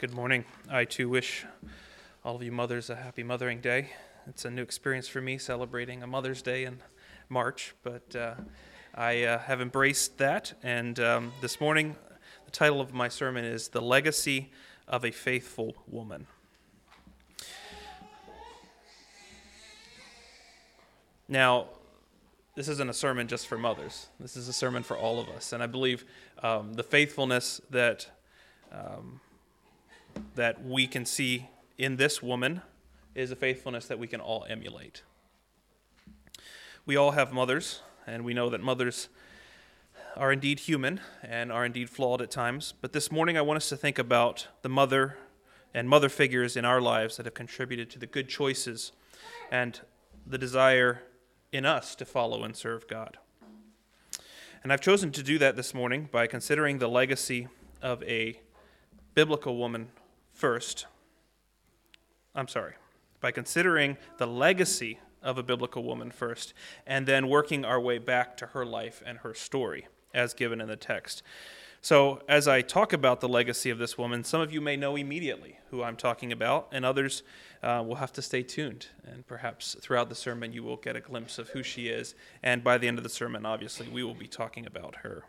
Good morning. I too wish all of you mothers a happy Mothering Day. It's a new experience for me celebrating a Mother's Day in March, but I have embraced that. And this morning, the title of my sermon is The Legacy of a Faithful Woman. Now, this isn't a sermon just for mothers. This is a sermon for all of us. And I believe the faithfulness that we can see in this woman is a faithfulness that we can all emulate. We all have mothers, and we know that mothers are indeed human and are indeed flawed at times. But this morning I want us to think about the mother and mother figures in our lives that have contributed to the good choices and the desire in us to follow and serve God. And I've chosen to do that this morning by considering the legacy of a biblical woman first. By considering the legacy of a biblical woman first, and then working our way back to her life and her story, as given in the text. So, as I talk about the legacy of this woman, some of you may know immediately who I'm talking about, and others will have to stay tuned. And perhaps throughout the sermon, you will get a glimpse of who she is. And by the end of the sermon, obviously, we will be talking about her.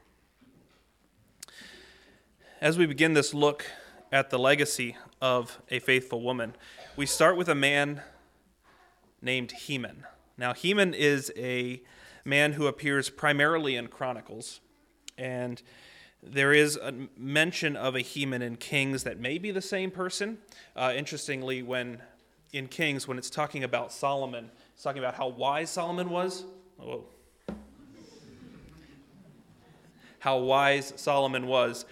As we begin this look at the legacy of a faithful woman, we start with a man named Heman. Now, Heman is a man who appears primarily in Chronicles, and there is a mention of a Heman in Kings that may be the same person. Interestingly, when in Kings, when it's talking about Solomon, it's talking about how wise Solomon was. How wise Solomon was.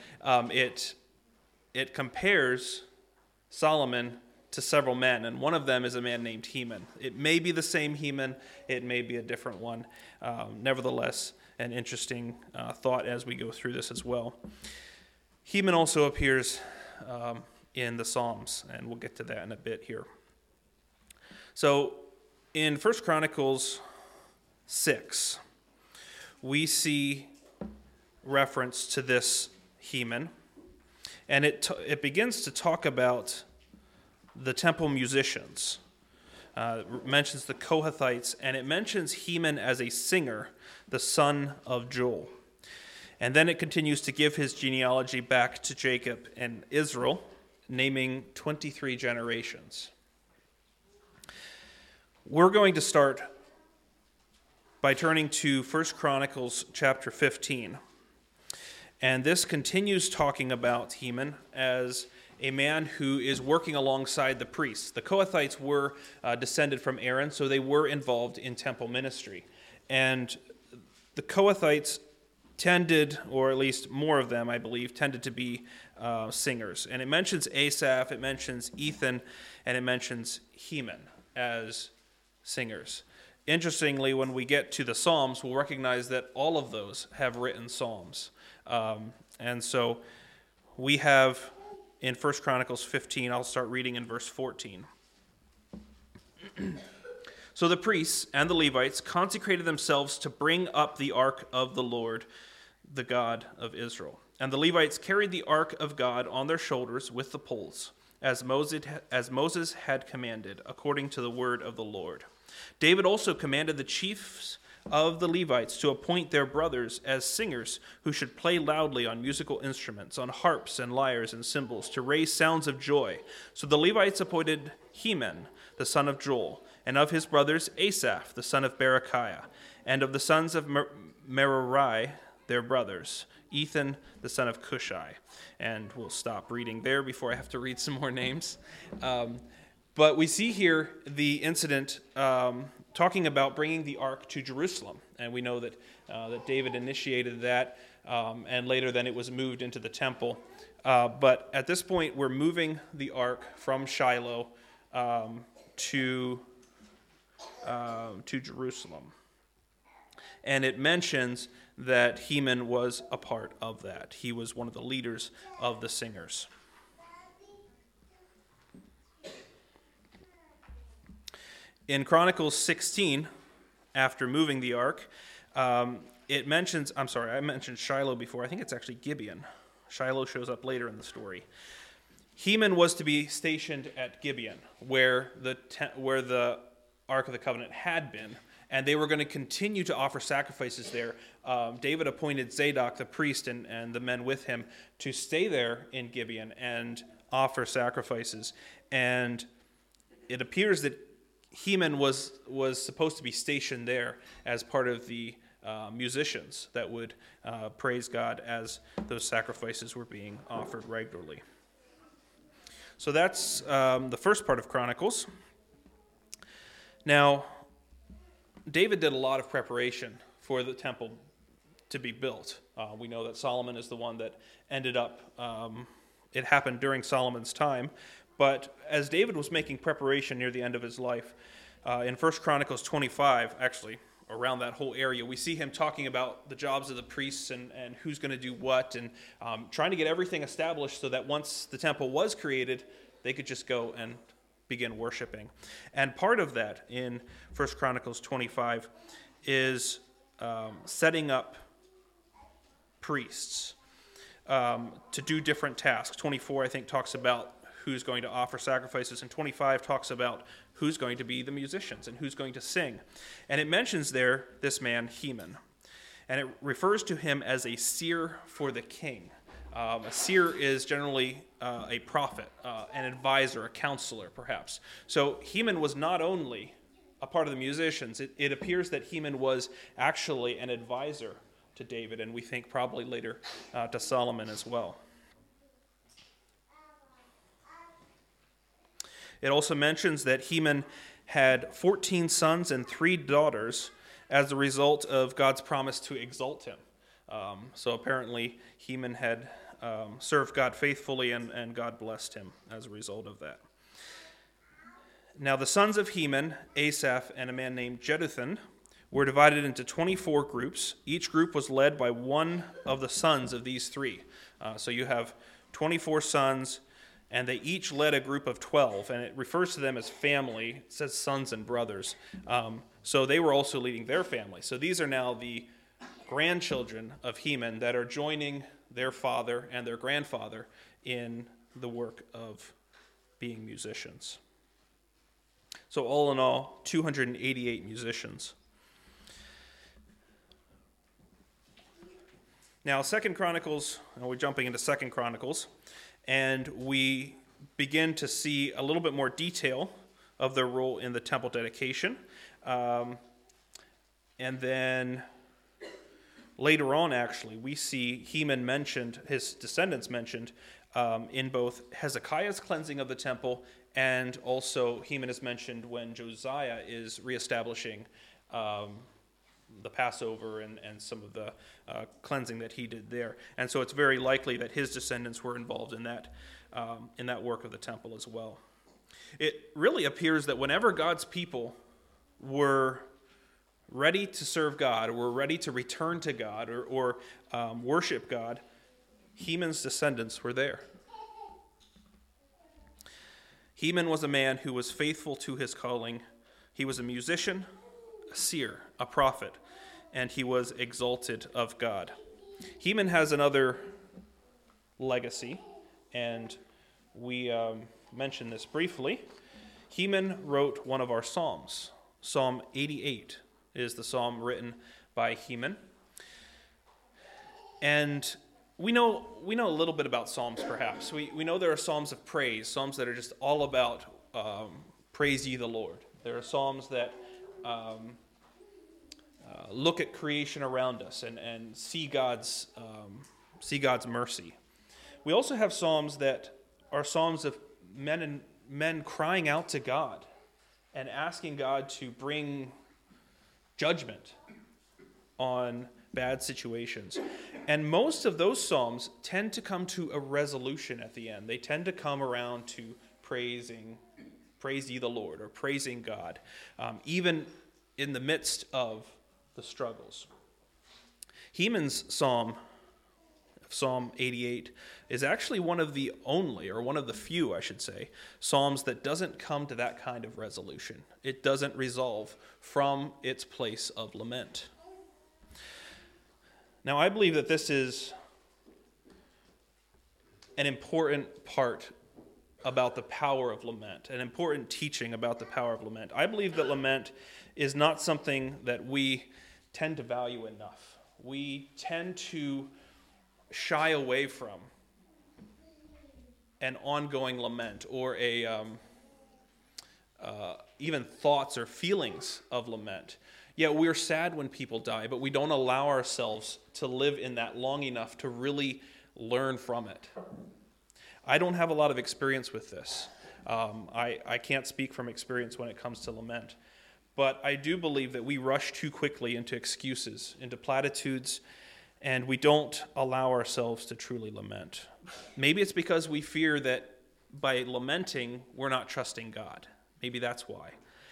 It compares Solomon to several men, and one of them is a man named Heman. It may be the same Heman, it may be a different one. Nevertheless, an interesting thought as we go through this as well. Heman also appears in the Psalms, and we'll get to that in a bit here. So, in 1 Chronicles 6, we see reference to this Heman, and it begins to talk about the temple musicians. It mentions the Kohathites, and it mentions Heman as a singer, the son of Joel. And then it continues to give his genealogy back to Jacob and Israel, naming 23 generations. We're going to start by turning to 1 Chronicles chapter 15. And this continues talking about Heman as a man who is working alongside the priests. The Kohathites were descended from Aaron, so they were involved in temple ministry. And the Kohathites tended, or at least more of them, I believe, tended to be singers. And it mentions Asaph, it mentions Ethan, and it mentions Heman as singers. Interestingly, when we get to the Psalms, we'll recognize that all of those have written psalms. And so we have in 1 Chronicles 15, I'll start reading in verse 14. So the priests and the Levites consecrated themselves to bring up the ark of the Lord, the God of Israel. And the Levites carried the ark of God on their shoulders with the poles, as Moses had commanded, according to the word of the Lord. David also commanded the chiefs of the Levites to appoint their brothers as singers who should play loudly on musical instruments, on harps and lyres and cymbals, to raise sounds of joy. So the Levites appointed Heman, the son of Joel, and of his brothers Asaph, the son of Berechiah, and of the sons of Merari, their brothers, Ethan, the son of Cushai. And we'll stop reading there before I have to read some more names. But we see here the incident talking about bringing the ark to Jerusalem. And we know that David initiated that, and later then it was moved into the temple. But at this point, we're moving the ark from Shiloh to Jerusalem. And it mentions that Heman was a part of that. He was one of the leaders of the singers. In Chronicles 16, after moving the ark, it mentions, I mentioned Shiloh before. I think it's actually Gibeon. Shiloh shows up later in the story. Heman was to be stationed at Gibeon, where the Ark of the Covenant had been, and they were going to continue to offer sacrifices there. David appointed Zadok, the priest, and the men with him to stay there in Gibeon and offer sacrifices. And it appears that Heman was supposed to be stationed there as part of the musicians that would praise God as those sacrifices were being offered regularly. So that's the first part of Chronicles. Now, David did a lot of preparation for the temple to be built. We know that Solomon is the one that ended up, it happened during Solomon's time. But as David was making preparation near the end of his life, in 1 Chronicles 25, actually, around that whole area, we see him talking about the jobs of the priests and who's going to do what, and trying to get everything established so that once the temple was created, they could just go and begin worshiping. And part of that in 1 Chronicles 25 is setting up priests to do different tasks. 24, I think, talks about who's going to offer sacrifices, and 25 talks about who's going to be the musicians and who's going to sing. And it mentions there this man, Heman, and it refers to him as a seer for the king. A seer is generally a prophet, an advisor, a counselor, perhaps. So Heman was not only a part of the musicians. It appears that Heman was actually an advisor to David, and we think probably later to Solomon as well. It also mentions that Heman had 14 sons and 3 daughters as a result of God's promise to exalt him. So apparently Heman had served God faithfully, and God blessed him as a result of that. Now the sons of Heman, Asaph, and a man named Jeduthun, were divided into 24 groups. Each group was led by one of the sons of these 3. So you have 24 sons, and they each led a group of 12, and it refers to them as family. It says sons and brothers. So they were also leading their family. So these are now the grandchildren of Heman that are joining their father and their grandfather in the work of being musicians. So all in all, 288 musicians. Now, 2 Chronicles, we're jumping into 2 Chronicles, and we begin to see a little bit more detail of their role in the temple dedication. And then later on, actually, we see Heman mentioned, his descendants mentioned, in both Hezekiah's cleansing of the temple, and also Heman is mentioned when Josiah is reestablishing the Passover and some of the cleansing that he did there. And so it's very likely that his descendants were involved in that work of the temple as well. It really appears that whenever God's people were ready to serve God, or were ready to return to God, or worship God, Heman's descendants were there. Heman was a man who was faithful to his calling. He was a musician, a seer, a prophet, and he was exalted of God. Heman has another legacy, and we mentioned this briefly. Heman wrote one of our psalms. Psalm 88 is the psalm written by Heman. And we know a little bit about psalms, perhaps. We know there are psalms of praise, psalms that are just all about praise ye the Lord. There are psalms that look at creation around us and see God's mercy. We also have psalms that are psalms of men crying out to God and asking God to bring judgment on bad situations. And most of those psalms tend to come to a resolution at the end. They tend to come around to praise ye the Lord, or praising God, even in the midst of the struggles. Heman's psalm, Psalm 88, is actually one of the only, or one of the few, I should say, psalms that doesn't come to that kind of resolution. It doesn't resolve from its place of lament. Now, I believe that this is an important part about the power of lament, an important teaching about the power of lament. I believe that lament is not something that we tend to value enough. We tend to shy away from an ongoing lament or even thoughts or feelings of lament. Yet we're sad when people die, but we don't allow ourselves to live in that long enough to really learn from it. I don't have a lot of experience with this. I can't speak from experience when it comes to lament. But I do believe that we rush too quickly into excuses, into platitudes, and we don't allow ourselves to truly lament. Maybe it's because we fear that by lamenting, we're not trusting God. Maybe that's why.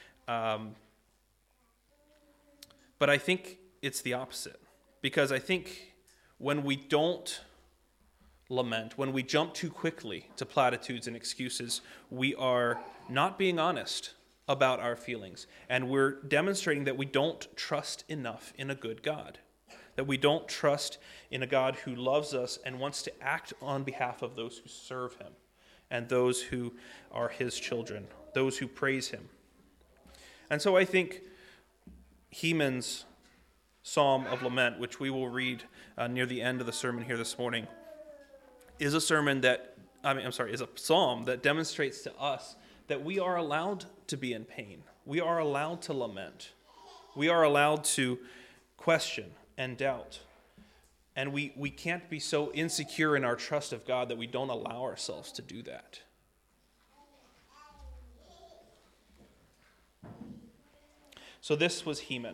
But I think it's the opposite. Because I think when we don't lament, when we jump too quickly to platitudes and excuses, we are not being honest about our feelings. And we're demonstrating that we don't trust enough in a good God. That we don't trust in a God who loves us and wants to act on behalf of those who serve him and those who are his children, those who praise him. And so I think Heman's Psalm of Lament, which we will read near the end of the sermon here this morning, is a psalm that demonstrates to us that we are allowed to be in pain. We are allowed to lament. We are allowed to question and doubt. And we can't be so insecure in our trust of God that we don't allow ourselves to do that. So this was Heman.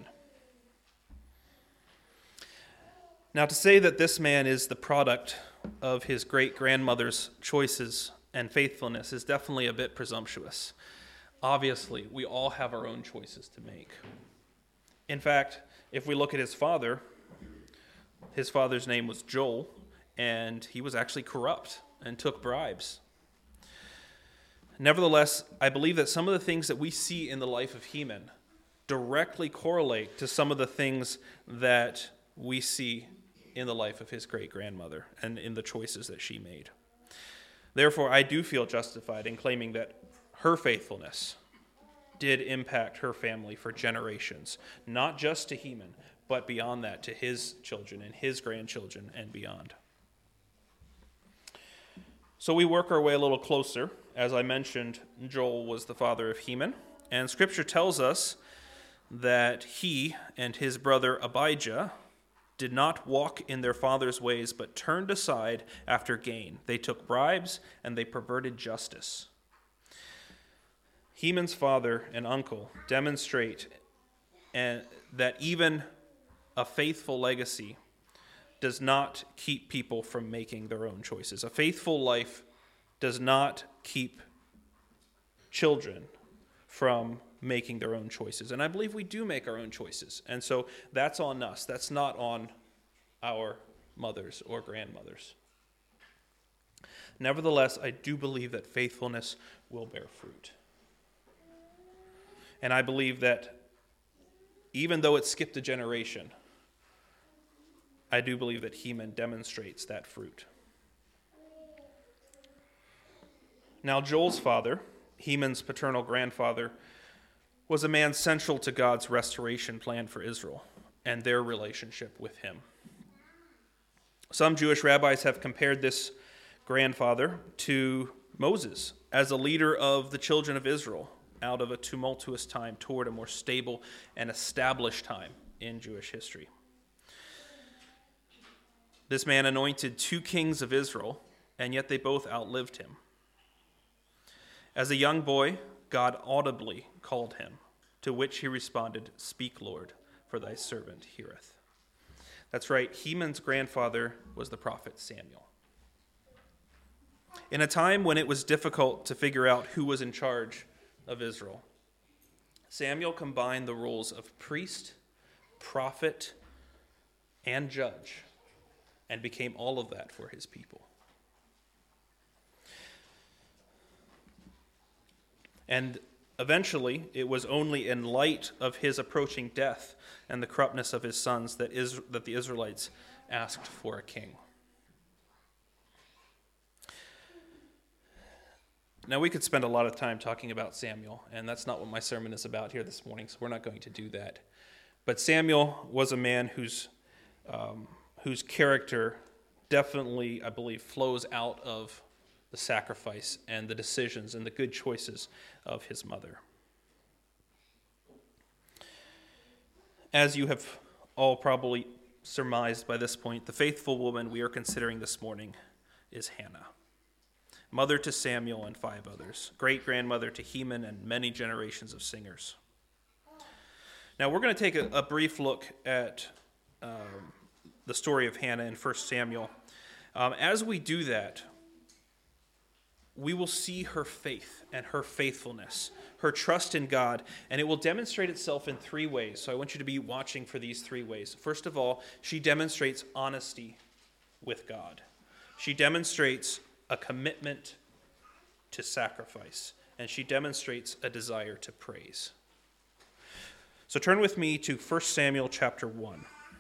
Now, to say that this man is the product of his great-grandmother's choices and faithfulness is definitely a bit presumptuous. Obviously, we all have our own choices to make. In fact, if we look at his father's name was Joel, and he was actually corrupt and took bribes. Nevertheless, I believe that some of the things that we see in the life of Heman directly correlate to some of the things that we see in the life of his great-grandmother and in the choices that she made. Therefore, I do feel justified in claiming that her faithfulness did impact her family for generations, not just to Heman, but beyond that to his children and his grandchildren and beyond. So we work our way a little closer. As I mentioned, Joel was the father of Heman, and Scripture tells us that he and his brother Abijah did not walk in their father's ways, but turned aside after gain. They took bribes, and they perverted justice. Heman's father and uncle demonstrate that even a faithful legacy does not keep people from making their own choices. A faithful life does not keep children from making their own choices. And I believe we do make our own choices. And so that's on us. That's not on our mothers or grandmothers. Nevertheless, I do believe that faithfulness will bear fruit. And I believe that even though it skipped a generation, I do believe that Heman demonstrates that fruit. Now, Joel's father, Heman's paternal grandfather, was a man central to God's restoration plan for Israel and their relationship with him. Some Jewish rabbis have compared this grandfather to Moses as a leader of the children of Israel out of a tumultuous time toward a more stable and established time in Jewish history. This man anointed 2 kings of Israel, and yet they both outlived him. As a young boy, God audibly called him, to which he responded, "Speak, Lord, for thy servant heareth." That's right, Heman's grandfather was the prophet Samuel. In a time when it was difficult to figure out who was in charge of Israel, Samuel combined the roles of priest, prophet, and judge, and became all of that for his people. And eventually, it was only in light of his approaching death and the corruptness of his sons that the Israelites asked for a king. Now, we could spend a lot of time talking about Samuel, and that's not what my sermon is about here this morning, so we're not going to do that. But Samuel was a man whose character definitely, I believe, flows out of the sacrifice and the decisions and the good choices of his mother. As you have all probably surmised by this point, the faithful woman we are considering this morning is Hannah, mother to Samuel and 5 others, great-grandmother to Heman and many generations of singers. Now, we're going to take a brief look at the story of Hannah in 1 Samuel. As we do that, we will see her faith and her faithfulness, her trust in God, and it will demonstrate itself in 3 ways. So I want you to be watching for these 3 ways. First of all, she demonstrates honesty with God. She demonstrates a commitment to sacrifice, and she demonstrates a desire to praise. So turn with me to 1 Samuel chapter 1.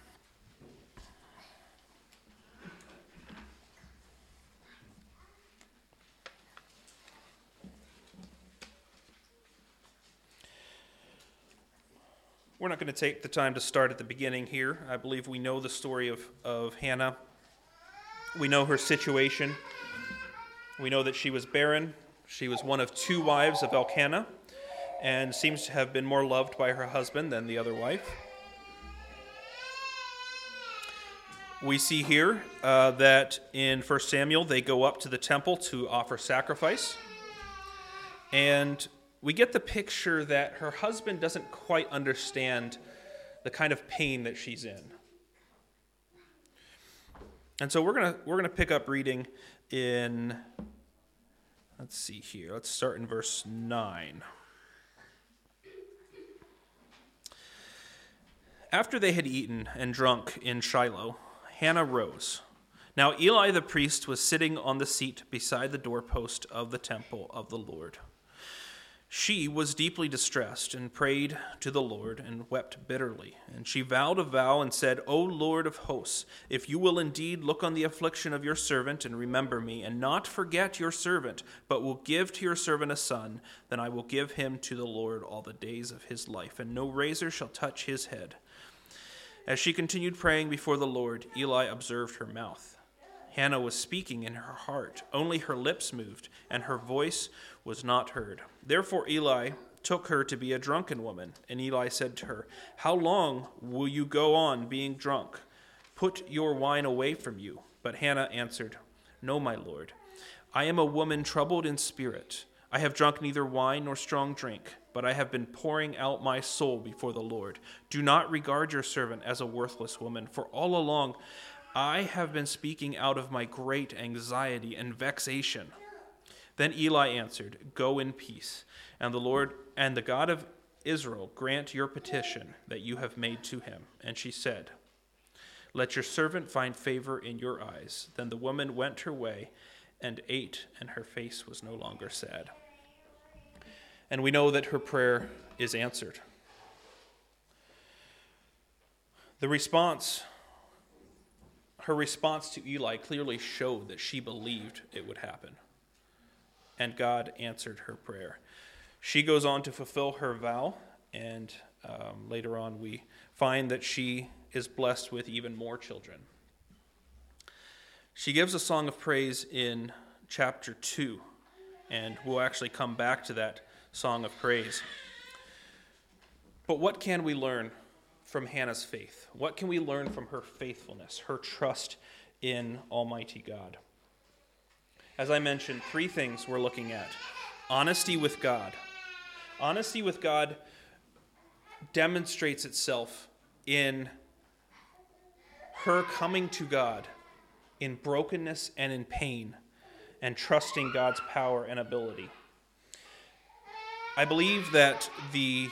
We're not going to take the time to start at the beginning here. I believe we know the story of Hannah. We know her situation. We know that she was barren. She was one of 2 wives of Elkanah, and seems to have been more loved by her husband than the other wife. We see here that in 1 Samuel they go up to the temple to offer sacrifice, and we get the picture that her husband doesn't quite understand the kind of pain that she's in. And so we're gonna pick up reading in, let's see here. Let's start in verse 9. After they had eaten and drunk in Shiloh, Hannah rose. Now Eli the priest was sitting on the seat beside the doorpost of the temple of the Lord. She was deeply distressed and prayed to the Lord and wept bitterly. And she vowed a vow and said, O Lord of hosts, if you will indeed look on the affliction of your servant and remember me, and not forget your servant, but will give to your servant a son, then I will give him to the Lord all the days of his life, and no razor shall touch his head. As she continued praying before the Lord, Eli observed her mouth. Hannah was speaking in her heart. Only her lips moved, and her voice was not heard. Therefore Eli took her to be a drunken woman. And Eli said to her, How long will you go on being drunk? Put your wine away from you. But Hannah answered, No, my lord. I am a woman troubled in spirit. I have drunk neither wine nor strong drink, but I have been pouring out my soul before the Lord. Do not regard your servant as a worthless woman, for all along I have been speaking out of my great anxiety and vexation. Then Eli answered, Go in peace, and the Lord and the God of Israel grant your petition that you have made to him. And she said, Let your servant find favor in your eyes. Then the woman went her way and ate, and her face was no longer sad. And we know that her prayer is answered. Her response to Eli clearly showed that she believed it would happen. And God answered her prayer. She goes on to fulfill her vow, and later on we find that she is blessed with even more children. She gives a song of praise in chapter 2, and we'll actually come back to that song of praise. But what can we learn from Hannah's faith? What can we learn from her faithfulness, her trust in Almighty God? As I mentioned, 3 things we're looking at. Honesty with God. Honesty with God demonstrates itself in her coming to God in brokenness and in pain and trusting God's power and ability. I believe that the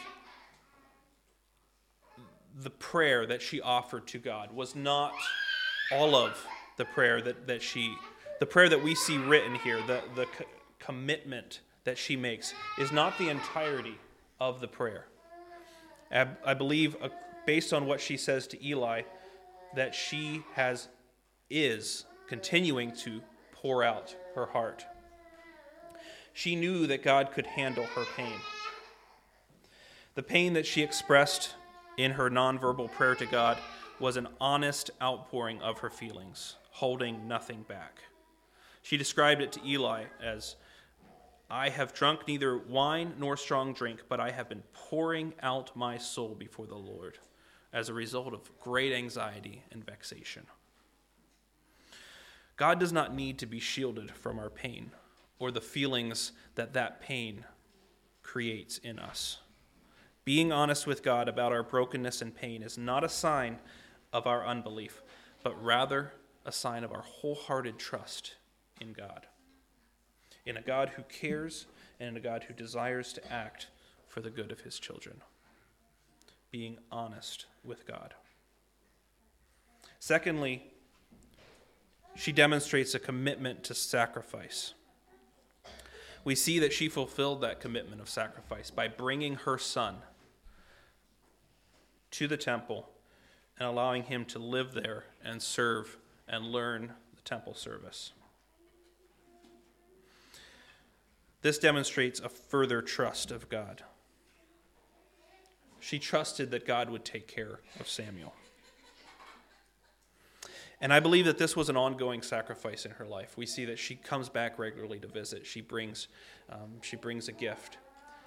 prayer that she offered to God was not all of the prayer the prayer that we see written here, the commitment that she makes is not the entirety of the prayer. I believe, based on what she says to Eli, that she is continuing to pour out her heart. She knew that God could handle her pain. The pain that she expressed in her nonverbal prayer to God was an honest outpouring of her feelings, holding nothing back. She described it to Eli as, "I have drunk neither wine nor strong drink, but I have been pouring out my soul before the Lord as a result of great anxiety and vexation." God does not need to be shielded from our pain or the feelings that that pain creates in us. Being honest with God about our brokenness and pain is not a sign of our unbelief, but rather a sign of our wholehearted trust in God, in a God who cares and in a God who desires to act for the good of his children. Being honest with God. Secondly, she demonstrates a commitment to sacrifice. We see that she fulfilled that commitment of sacrifice by bringing her son to the temple and allowing him to live there and serve and learn the temple service. This demonstrates a further trust of God. She trusted that God would take care of Samuel. And I believe that this was an ongoing sacrifice in her life. We see that she comes back regularly to visit. She brings a gift.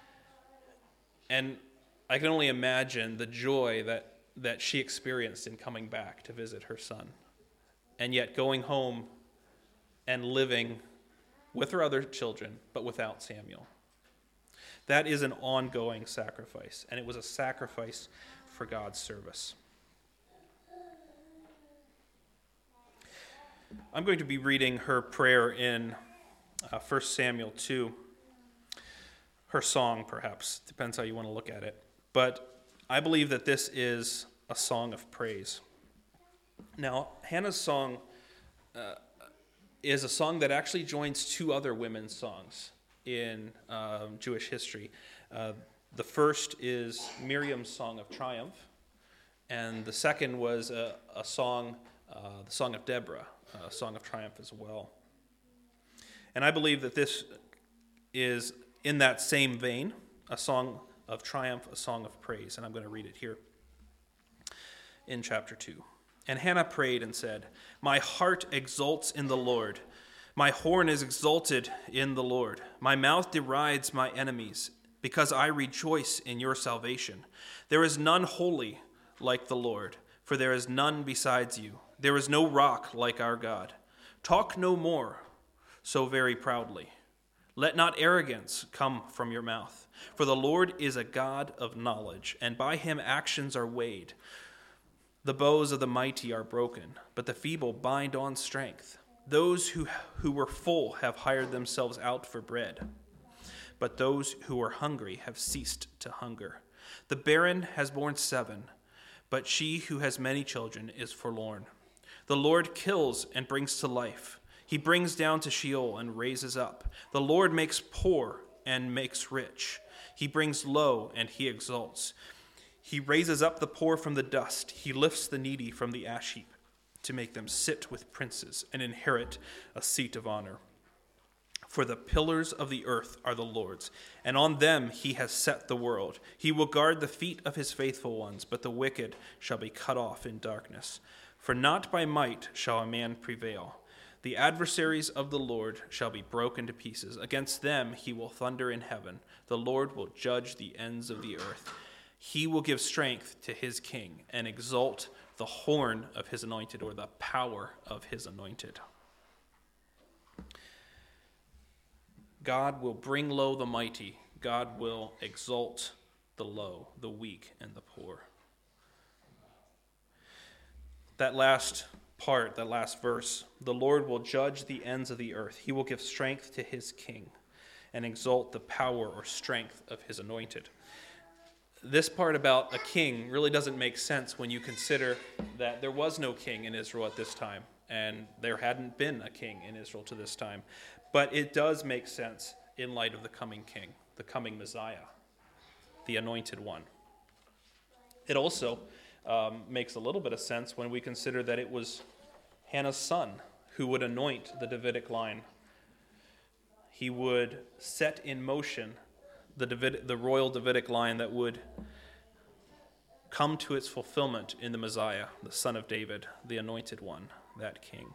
And I can only imagine the joy that she experienced in coming back to visit her son. And yet going home and living with her other children, but without Samuel. That is an ongoing sacrifice, and it was a sacrifice for God's service. I'm going to be reading her prayer in 1 Samuel 2. Her song, perhaps. Depends how you want to look at it. But I believe that this is a song of praise. Now, Hannah's song is a song that actually joins two other women's songs in Jewish history. The first is Miriam's Song of Triumph, and the second was a song, the Song of Deborah, a song of triumph as well. And I believe that this is in that same vein, a song of triumph, a song of praise. And I'm going to read it here in chapter 2. And Hannah prayed and said, "My heart exults in the Lord. My horn is exalted in the Lord. My mouth derides my enemies, because I rejoice in your salvation. There is none holy like the Lord, for there is none besides you. There is no rock like our God. Talk no more so very proudly. Let not arrogance come from your mouth. For the Lord is a God of knowledge, and by him actions are weighed. The bows of the mighty are broken, but the feeble bind on strength. Those who were full have hired themselves out for bread, but those who are hungry have ceased to hunger. The barren has borne 7, but she who has many children is forlorn. The Lord kills and brings to life. He brings down to Sheol and raises up. The Lord makes poor and makes rich. He brings low and he exalts. He raises up the poor from the dust. He lifts the needy from the ash heap to make them sit with princes and inherit a seat of honor. For the pillars of the earth are the Lord's, and on them he has set the world. He will guard the feet of his faithful ones, but the wicked shall be cut off in darkness. For not by might shall a man prevail. The adversaries of the Lord shall be broken to pieces. Against them he will thunder in heaven. The Lord will judge the ends of the earth. He will give strength to his king and exalt the horn of his anointed, or the power of his anointed. God will bring low the mighty. God will exalt the low, the weak, and the poor. That last part, that last verse, the Lord will judge the ends of the earth. He will give strength to his king and exalt the power or strength of his anointed. This part about a king really doesn't make sense when you consider that there was no king in Israel at this time, and there hadn't been a king in Israel to this time. But it does make sense in light of the coming king, the coming Messiah, the anointed one. It also makes a little bit of sense when we consider that it was Hannah's son who would anoint the Davidic line. he would set in motion the royal Davidic line that would come to its fulfillment in the Messiah, the Son of David, the Anointed One, that King.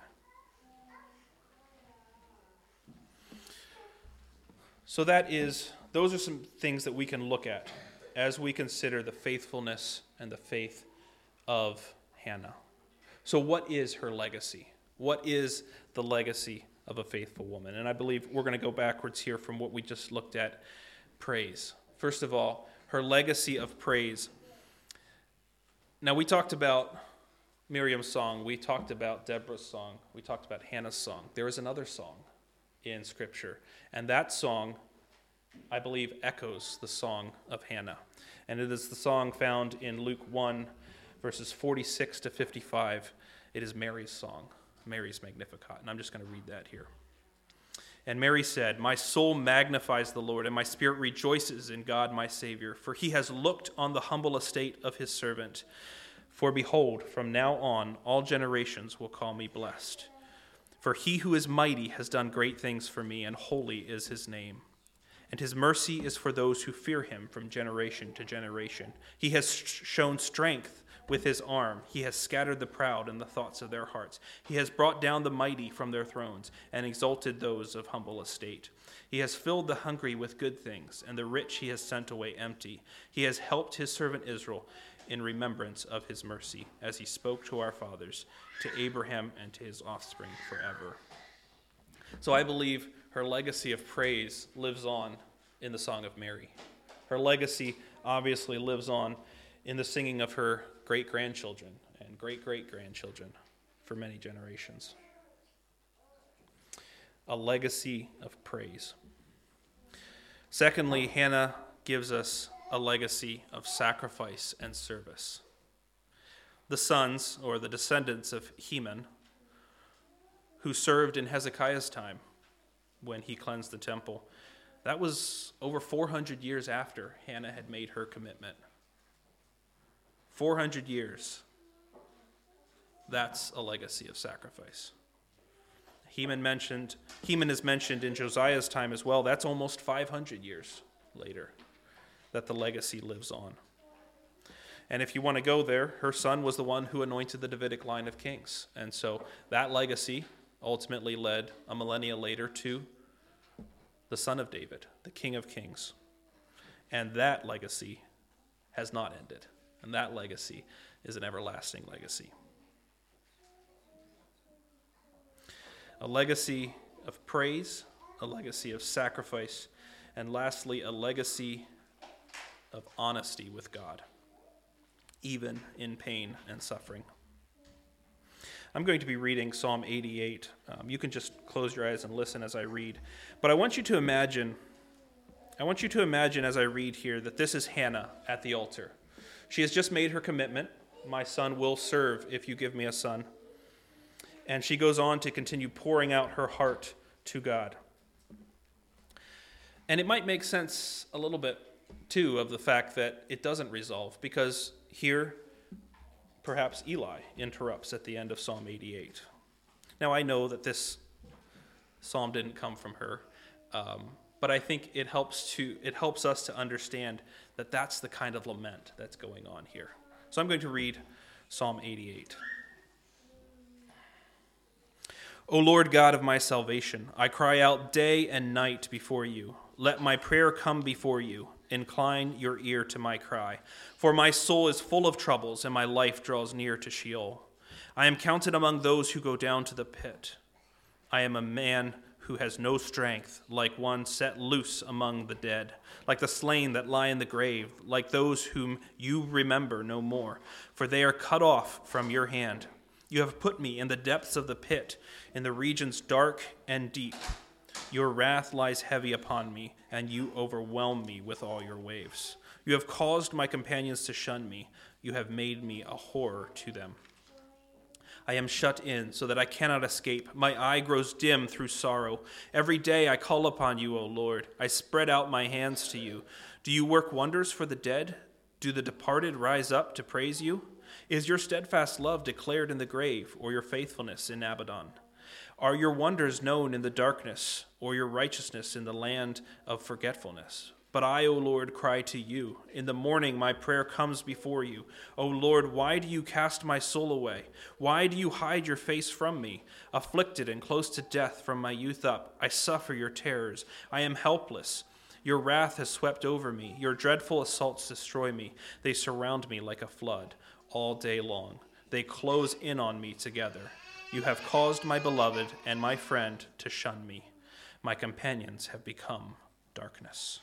So those are some things that we can look at as we consider the faithfulness and the faith of Hannah. So what is her legacy? What is the legacy of a faithful woman? And I believe we're going to go backwards here from what we just looked at, praise. First of all, her legacy of praise. Now, we talked about Miriam's song. We talked about Deborah's song. We talked about Hannah's song. There is another song in Scripture, and that song, I believe, echoes the song of Hannah. And it is the song found in Luke 1, verses 46 to 55. It is Mary's song, Mary's Magnificat. And I'm just going to read that here. And Mary said, "My soul magnifies the Lord, and my spirit rejoices in God my Savior, for he has looked on the humble estate of his servant. For behold, from now on all generations will call me blessed. For he who is mighty has done great things for me, and holy is his name. And his mercy is for those who fear him from generation to generation. He has shown strength with his arm. He has scattered the proud in the thoughts of their hearts. He has brought down the mighty from their thrones and exalted those of humble estate. He has filled the hungry with good things, and the rich he has sent away empty. He has helped his servant Israel in remembrance of his mercy, as he spoke to our fathers, to Abraham and to his offspring forever." So I believe her legacy of praise lives on in the Song of Mary. Her legacy obviously lives on in the singing of her great-grandchildren and great-great-grandchildren for many generations. A legacy of praise. Secondly, Hannah gives us a legacy of sacrifice and service. The sons, or the descendants of Heman, who served in Hezekiah's time when he cleansed the temple, that was over 400 years after Hannah had made her commitment. 400 years. That's a legacy of sacrifice. Heman is mentioned in Josiah's time as well. That's almost 500 years later that the legacy lives on. And if you want to go there, her son was the one who anointed the Davidic line of kings. And so that legacy ultimately led a millennia later to the Son of David, the King of Kings. And that legacy has not ended. And that legacy is an everlasting legacy. A legacy of praise, a legacy of sacrifice, and lastly, a legacy of honesty with God, even in pain and suffering. I'm going to be reading Psalm 88. You can just close your eyes and listen as I read. But I want you to imagine as I read here that this is Hannah at the altar. She has just made her commitment. My son will serve if you give me a son. And she goes on to continue pouring out her heart to God. And it might make sense a little bit, too, of the fact that it doesn't resolve, because here, perhaps Eli interrupts at the end of Psalm 88. Now, I know that this psalm didn't come from her, but I think it helps us to understand that that's the kind of lament that's going on here. So I'm going to read Psalm 88. O Lord God of my salvation, I cry out day and night before you. Let my prayer come before you. Incline your ear to my cry. For my soul is full of troubles, and my life draws near to Sheol. I am counted among those who go down to the pit. I am a man who has no strength, like one set loose among the dead, like the slain that lie in the grave, like those whom you remember no more, for they are cut off from your hand. You have put me in the depths of the pit, in the regions dark and deep. Your wrath lies heavy upon me, and you overwhelm me with all your waves. You have caused my companions to shun me. You have made me a horror to them. I am shut in so that I cannot escape. My eye grows dim through sorrow. Every day I call upon you, O Lord. I spread out my hands to you. Do you work wonders for the dead? Do the departed rise up to praise you? Is your steadfast love declared in the grave, or your faithfulness in Abaddon? Are your wonders known in the darkness, or your righteousness in the land of forgetfulness? But I, O Lord, cry to you. In the morning my prayer comes before you. O Lord, why do you cast my soul away? Why do you hide your face from me? Afflicted and close to death from my youth up, I suffer your terrors. I am helpless. Your wrath has swept over me. Your dreadful assaults destroy me. They surround me like a flood all day long. They close in on me together. You have caused my beloved and my friend to shun me. My companions have become darkness.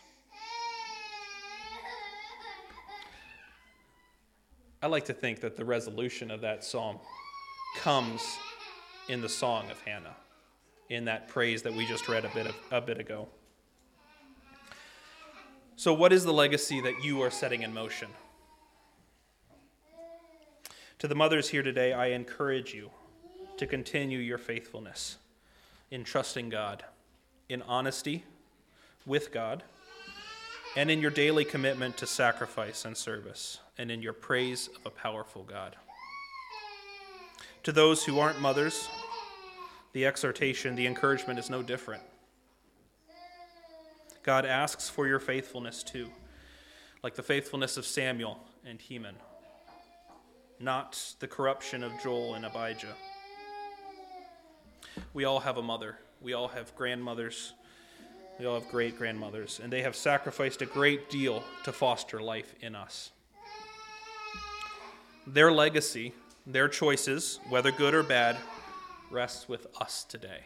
I like to think that the resolution of that psalm comes in the Song of Hannah, in that praise that we just read a bit ago. So what is the legacy that you are setting in motion? To the mothers here today, I encourage you to continue your faithfulness in trusting God, in honesty with God, and in your daily commitment to sacrifice and service, and in your praise of a powerful God. To those who aren't mothers, the exhortation, the encouragement is no different. God asks for your faithfulness too, like the faithfulness of Samuel and Heman, not the corruption of Joel and Abijah. We all have a mother. We all have grandmothers. We all have great-grandmothers, and they have sacrificed a great deal to foster life in us. Their legacy, their choices, whether good or bad, rests with us today.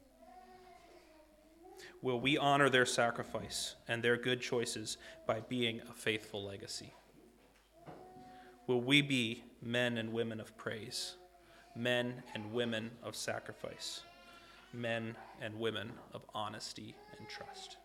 Will we honor their sacrifice and their good choices by being a faithful legacy? Will we be men and women of praise, men and women of sacrifice, men and women of honesty and trust?